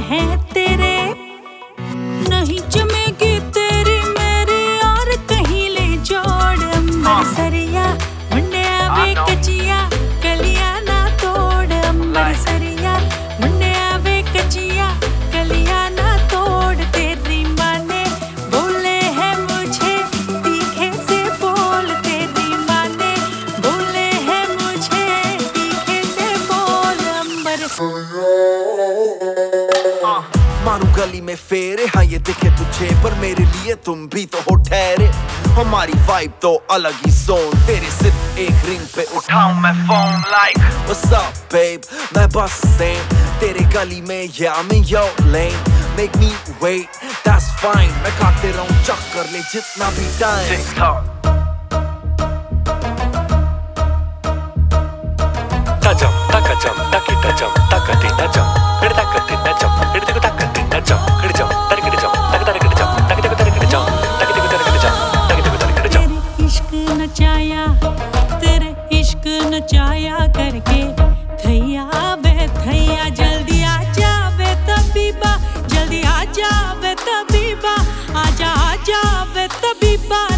हैं तेरे, नहीं जमेगी तेरी मेरी और कहीं ले जोड़। अंबर सरिया मुंडे आवे कचिया कलिया ना तोड़। अंबर सरिया मुंडे आवे कचिया कलिया ना तोड़। तेरी माँ ने बोले है मुझे तीखे से बोल, तेरी माँ ने बोले है मुझे तीखे से बोल। अंबर मारू गली में फेरे, हाँ ये दिखे तुझे पर मेरे लिए तुम भी तो हो ठहरे। हमारी वाइब तो अलग ही जोन, तेरे सिर्फ एक रिंग पे उठाऊं मैं phone like What's up babe, मैं बस सेम तेरे गली में yeah I'm in your lane। Make me wait, that's fine, मैं खाते रहूं चक्कर ले जितना भी time. tajam takajam taki tajam takati najam gidi takati najam gidi tiku takati najam gidi jam tari gidi jam taki tari gidi jam taki tiku tari gidi jam taki tiku tari gidi jam taki tiku tari gidi jam। तेरे इश्क नचाया, तेरे इश्क नचाया करके थैया बे थैया। जल्दी आ जावे तबीबा, जल्दी आ जावे तबीबा, आ जावे तबीबा।